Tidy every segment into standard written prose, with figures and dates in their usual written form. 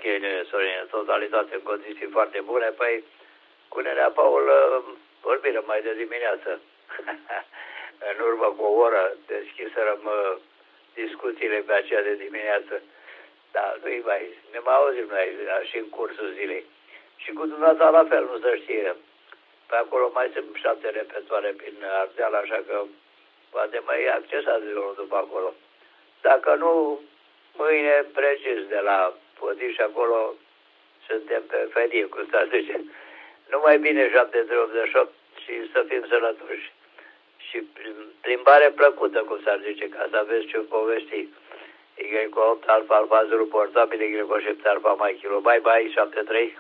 Sorin, în totalitate în condiții foarte bune. Păi, cu nenea Paul vorbim mai de dimineață. În urmă cu o oră deschiserăm discuțiile pe aceea de dimineață. Da, nu-i mai, ne mai auzim noi și în cursul zilei. Și cu dumneata la fel, nu se știe. Pe acolo mai sunt 7 repetoare prin Ardeal, așa că poate mai accesați unul după acolo. Dacă nu, mâine precis de la Podiș acolo suntem pe ferie, cum s-ar zice. Numai bine 788 și să fim sănătoși. Și plimbare plăcută, cum s-ar zice, ca să aveți ce povesti. Y8 Alfa Alfa 0 portabil, Y7 Alfa Mai Kilo. Bye bye, 73.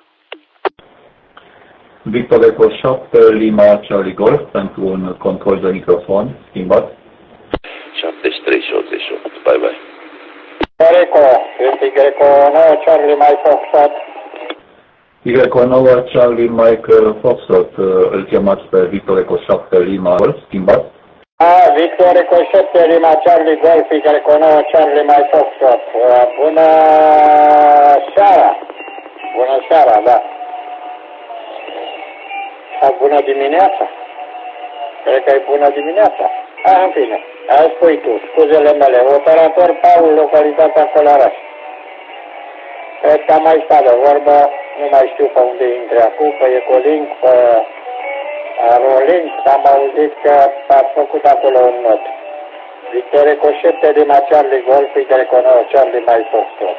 Victor Eco 7 Lima Charlie Golf pentru un control de microfon schimbat. 73 și 88. Bye bye. Eco, Y9 Charlie Mike Foxtrot. Y9 Charlie Mike Foxtrot, îl chemați pe Victor Eco 7 Lima Golf schimbat. Victor Eco 7 Lima Charlie Golf, Y9 Charlie Mike Foxtrot. Bună seara! Bună seara, da. Sau bună dimineața? Cred că e bună dimineața. În fine, azi spui tu, scuzele mele. Operator Paul, localitatea Călăraș. Cred că am mai stat de vorbă, nu mai știu pe unde intre acum, pe Ecolink, pe Rolink, am auzit că ați făcut acolo un not. Victor Eco 7 Lima Charlie Golf, Y9 Charlie Mai Foxtrot.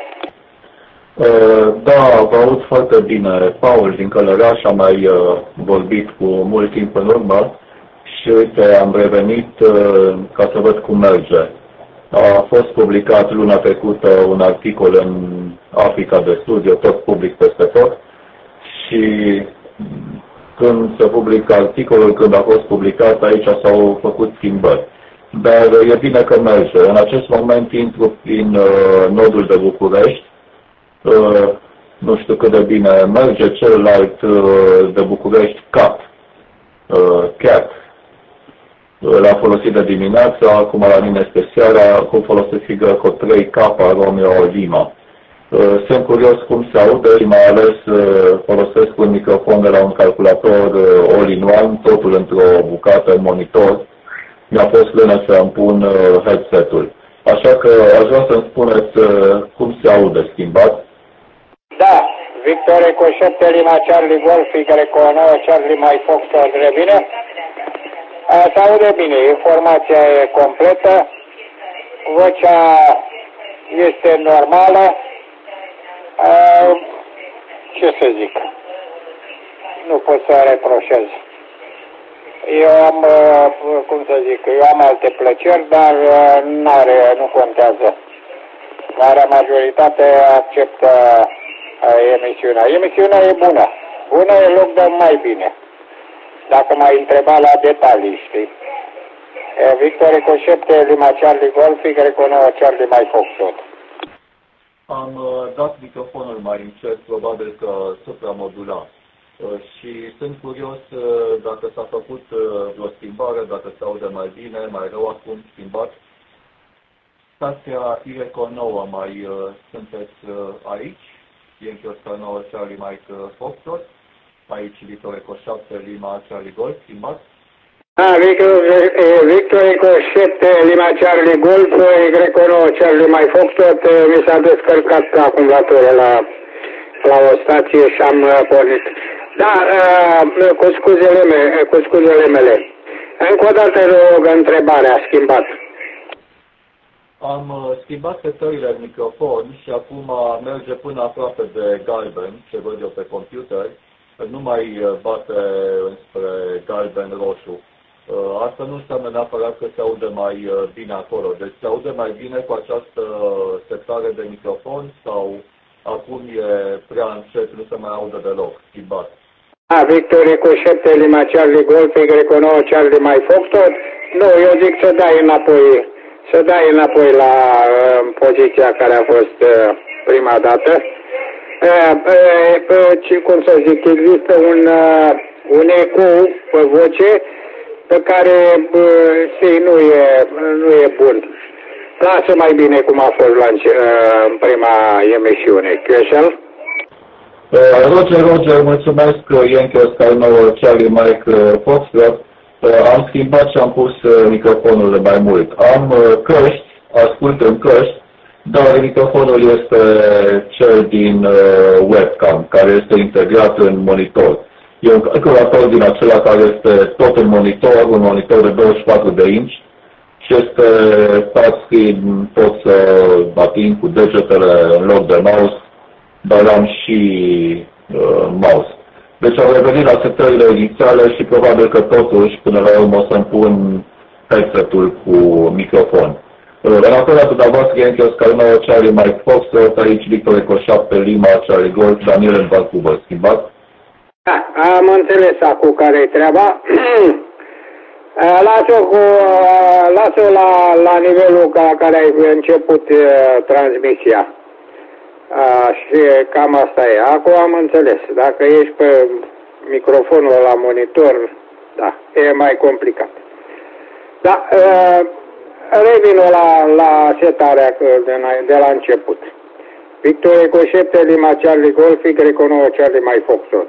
Da, vă aud foarte bine. Paul din Călăraș a mai vorbit cu mult timp în urmă și uite, am revenit ca să văd cum merge. A fost publicat luna trecută un articol în Africa de Sud, eu tot public peste tot, și când se publică articolul, când a fost publicat, aici s-au făcut schimbări. Dar e bine că merge. În acest moment intru prin nodul de București. Nu știu cât de bine merge, celălalt de București, CAT. L-a folosit de dimineață, acum la mine este seara, acum folosesc Figraco 3K Romeo Lima. Sunt curios cum se aude și mai ales folosesc un microfon de la un calculator all-in-one, totul într-o bucată în monitor. Mi-a fost lână să îmi pun headset-ul. Așa că aș vrea să-mi spuneți cum se aude schimbat. Da, Victor Eco 7 Lima Charlie Golf, Y9 Charlie Mai Foxtrot, revine? Se aude bine, informația e completă, vocea este normală, ce să zic, nu pot să reproșez. Eu am, cum să zic, eu am alte plăceri, dar nu contează. Marea majoritate acceptă emisiunea. Emisiunea e bună. Bună e loc de mai bine. Dacă m-ai întrebat la detalii, știi. Victor Eco 7 Lima Charlie Golf, Y9 Charlie Mai Foxtrot. Am dat microfonul mai încet, probabil că supramodulat. Și sunt curios dacă s-a făcut o schimbare, dacă se aude mai bine, mai rău acum schimbat. Stația Ireco 9 mai sunteți aici, Yankee Oscar 9 Charlie Mike Foxtrot, aici Victor Eco 7 Lima Charlie Golf, schimbat. Victor Eco 7 Lima Charlie Golf, Ireco 9 Charlie Mike Foxtrot, mi s-a descărcat acumulatorul la o stație și am pornit. Da, cu scuzele mele. Încă o dată rog întrebarea, schimbat. Am schimbat setările în microfon și acum merge până aproape de galben, ce văd eu pe computer. Nu mai bate înspre galben-roșu. Asta nu înseamnă neapărat că se aude mai bine acolo. Deci se aude mai bine cu această setare de microfon sau acum e prea încet, nu se mai aude deloc, schimbat. Victor Eco 7 Lima Charlie Golf, Y9 Charlie Mai Foxtrot. Nu, eu zic să dai înapoi la poziția care a fost prima dată. Cum să zic, există un ecou pe voce pe care nu e bun. Lasă mai bine cum a fost în prima emisiune. Cheșel? Roger, mulțumesc, Yankee Oscar 9, Charlie Mike Foxtrot. Am schimbat și am pus microfonul mai mult. Am căști, ascult în căști, dar microfonul este cel din webcam, care este integrat în monitor. E un calculator din acela care este tot în monitor, un monitor de 24 de inch și este touchscreen, pot să ating cu degetele în loc de mouse, dar am și mouse. Deci am revenit la setările inițiale și probabil că totuși, până la urmă, o să-mi pun headset-ul cu microfon. În apelea dumneavoastră, Yankee Oscar 9, Charlie Mike Foxtrot, aici Victor Eco 7, Lima, Charlie Golf, Daniel în Vancouver. Schimbat? Da, am înțeles acum care-i treaba. Lasă-o la nivelul la care ai început transmisia. Și cam asta e. Acum am înțeles. Dacă ești pe microfonul la monitor, da, e mai complicat. Da, revină la setarea de la început. Victor Eco 7, Lima, Charlie Golf, Eco 9, Charlie Mike Foxtrot.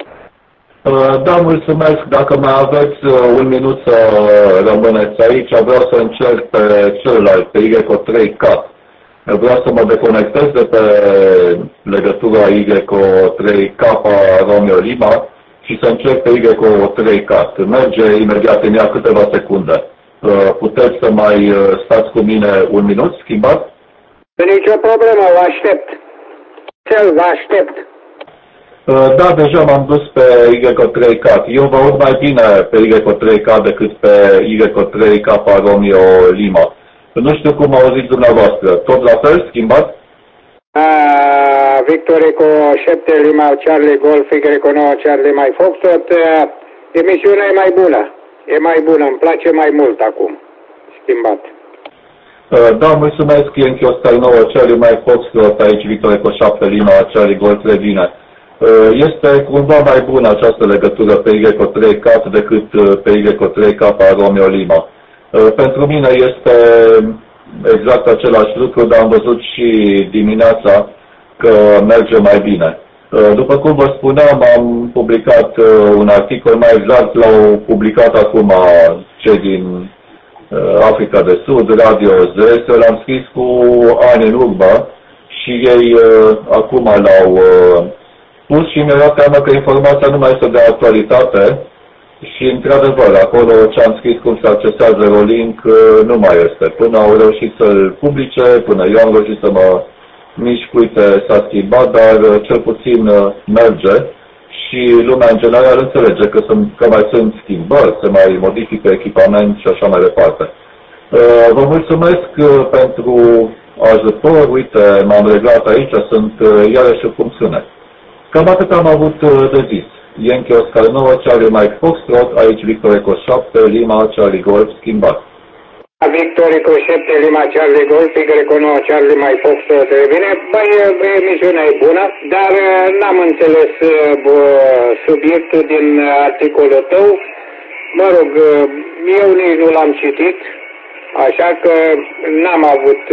Da, mulțumesc. Dacă mai aveți un minut să rămâneți aici, vreau să încerc pe celălalt, pe Eco 3 Cat. Vreau să mă deconectez de pe legătura Eco 3 K Romeo Lima și să încerc pe Eco 3 Cat. Merge imediat în ea câteva secunde. Puteți să mai stați cu mine un minut, schimbat? Nicio problemă, vă aștept. Vă aștept. Da, deja m-am dus pe Y3K. Eu vă aud mai bine pe Y3K decât pe Y3K Romeo Lima. Nu știu cum auziți dumneavoastră. Tot la fel, schimbat? Victor Eco 7, Lima, Charlie Golf, Eco 9, Charlie Mike Foxtrot. Emisiunea e mai bună. E mai bună, îmi place mai mult acum. Schimbat. Da, mulțumesc, Yankee Oscar 9, Charlie Mike Foxtrot, aici Victor Eco 7, Lima, Charlie Golf, bine. Este cumva mai bună această legătură pe Y3K decât pe Y3K Romeo Lima. Pentru mine este exact același lucru, dar am văzut și dimineața că merge mai bine. După cum vă spuneam, am publicat un articol, mai exact l-au publicat acum cei din Africa de Sud, Radio ZS, l-am scris cu ani în urmă și ei acum l-au pus și mi-a dat seama că informația nu mai este de actualitate și, într-adevăr, acolo ce am scris cum se accesează Rolink nu mai este. Până au reușit să-l publice, până eu am reușit să mă mișc, uite, s-a schimbat, dar cel puțin merge și lumea în general înțelege că mai sunt schimbări, se mai modifică echipament și așa mai departe. Vă mulțumesc pentru ajutor, uite, m-am reglat aici, sunt iarăși cum sună. Cam atât am avut de zis. Yankee Oscar 9, Charlie Mike Foxtrot, aici Victor Eco 7, Lima, Charlie Golf, schimbat. Victor Eco 7, Lima, Charlie Golf, Eco 9, Charlie Mike Foxtrot, bine, băi, emisiunea e bună, dar n-am înțeles subiectul din articolul tău. Mă rog, eu nici nu l-am citit, așa că n-am avut...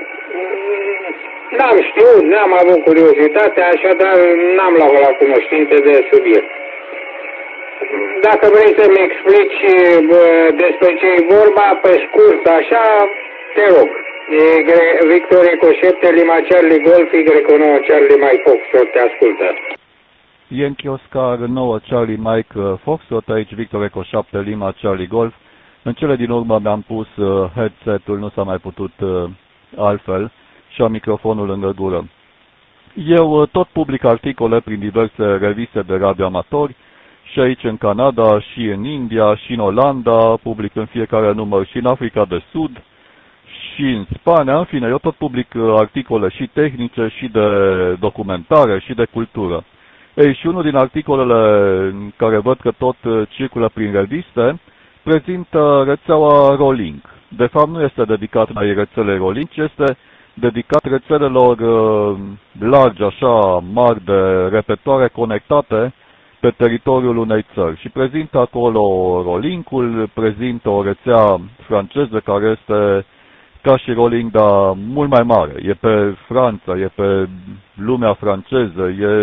N-am știut, n-am avut curiozitate, așadar n-am luat la cunoștință de subiect. Dacă vrei să-mi explici despre ce-i vorba, pe scurt, așa, te rog. Victor Eco 7, Lima, Charlie Golf, Eco 9, Charlie Mike Foxtrot, te ascultă. Yankee Oscar 9, Charlie Mike Foxtrot, aici Victor Eco 7, Lima, Charlie Golf. În cele din urmă mi-am pus headset-ul, nu s-a mai putut altfel, și am microfonul lângă gură. Eu tot public articole prin diverse reviste de radioamatori, și aici în Canada, și în India, și în Olanda, public în fiecare număr și în Africa de Sud, și în Spania, în fine, eu tot public articole și tehnice, și de documentare, și de cultură. Ei, și unul din articolele care văd că tot circulă prin reviste, prezintă rețeaua Rolink. De fapt, nu este dedicat la rețelei Rolink, ci este dedicat rețelelor largi, așa, mari de repetoare conectate pe teritoriul unei țări. Și prezintă acolo Rolink-ul, prezintă o rețea franceză care este ca și Rolink, dar mult mai mare. E pe Franța, e pe lumea franceză, e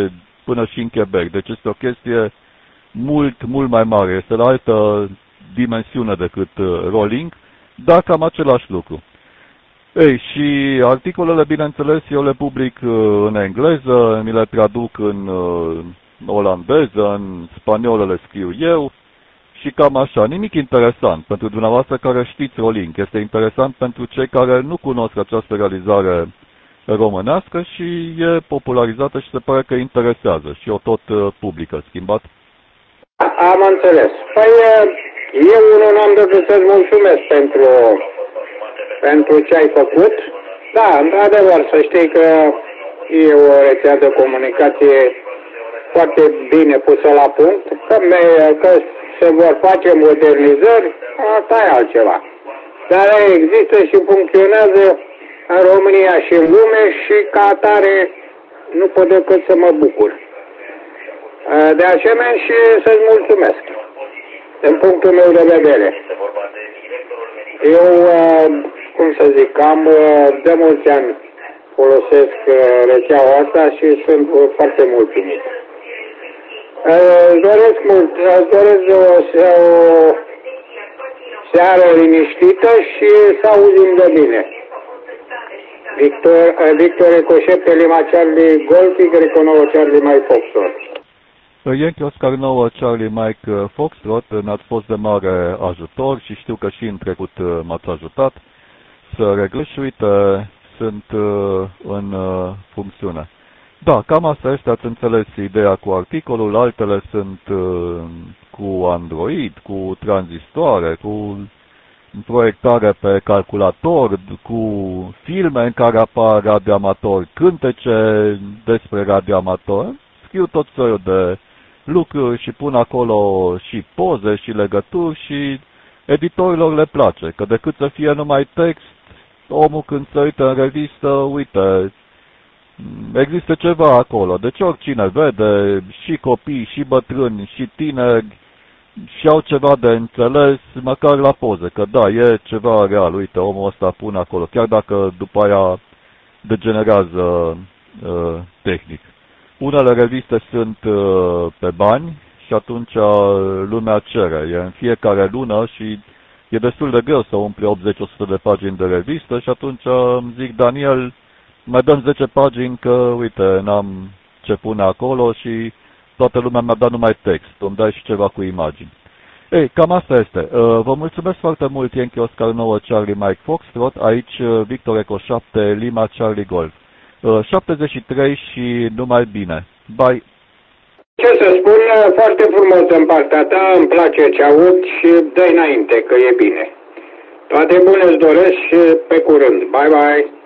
până și în Quebec. Deci este o chestie mult mai mare. Este la altă dimensiune decât rolling, dar cam același lucru. Ei, și articolele, bineînțeles, eu le public în engleză, mi le traduc în olandeză, în spaniolă le scriu eu și cam așa. Nimic interesant pentru dumneavoastră care știți rolling. Este interesant pentru cei care nu cunosc această realizare românească și e popularizată și se pare că interesează și eu tot publică. Schimbat? Am înțeles. Păi eu nu am decât să-ți mulțumesc pentru ce ai făcut. Da, într-adevăr, să știi că e o rețea de comunicație foarte bine pusă la punct, că se vor face modernizări, asta e altceva. Dar există și funcționează în România și în lume și ca atare nu pot decât să mă bucur. De asemenea și să-ți mulțumesc, din punctul meu de vedere. Eu, cum să zic, am de mulți ani folosesc rețeaua asta și sunt foarte mulțumit. Îți doresc o seară liniștită și să auzim de bine. Victor Ecoșet, Lima Charlie Golf, Y 9 Charlie Mike Foxtrot. Yankee Oscar 9 Charlie Mike Foxtrot, ne-ați fost de mare ajutor și știu că și în trecut m-ați ajutat să reglez și uite, sunt în funcțiune. Da, cam asta este, ați înțeles ideea cu articolul, altele sunt cu Android, cu tranzistoare, cu proiectare pe calculator, cu filme în care apar radioamatori, cântece despre radioamatori, scriu tot soiul de lucruri și pun acolo și poze și legături și editorilor le place, că decât să fie numai text, omul când se uită în revistă, uite, există ceva acolo. Deci oricine vede, și copii, și bătrâni, și tineri, și au ceva de înțeles, măcar la poze, că da, e ceva real, uite, omul ăsta pune acolo, chiar dacă după aia degenerează tehnic. Unele reviste sunt pe bani și atunci lumea cere, e în fiecare lună și e destul de greu să umpli 80-100 de pagini de revistă și atunci îmi zic, Daniel, mai dăm 10 pagini că, uite, n-am ce pune acolo și toată lumea mi-a dat numai text, îmi dai și ceva cu imagini. Ei, cam asta este. Vă mulțumesc foarte mult, Yankee Oscar 9 Charlie Mike Foxtrot, aici Victor Eco 7 Lima Charlie Golf. 73 și numai bine. Bye! Ce să spun, foarte frumos în partea ta, îmi place ce aud și dă înainte, că e bine. Toate bune îți doresc și pe curând. Bye, bye!